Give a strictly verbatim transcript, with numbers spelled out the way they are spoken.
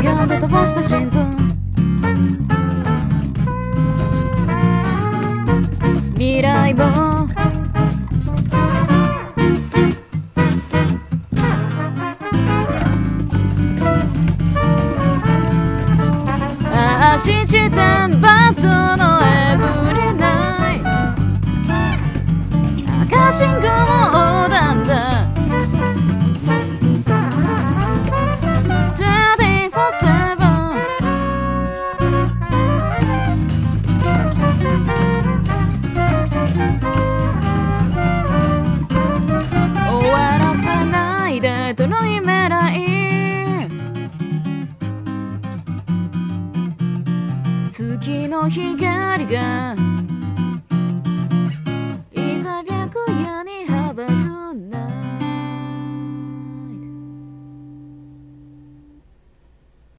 がんで飛ばした心臓未来を信じてバットのエブリナイ赤信号を横断だにじゅうよじかん終わらせないで遠い未来月の光が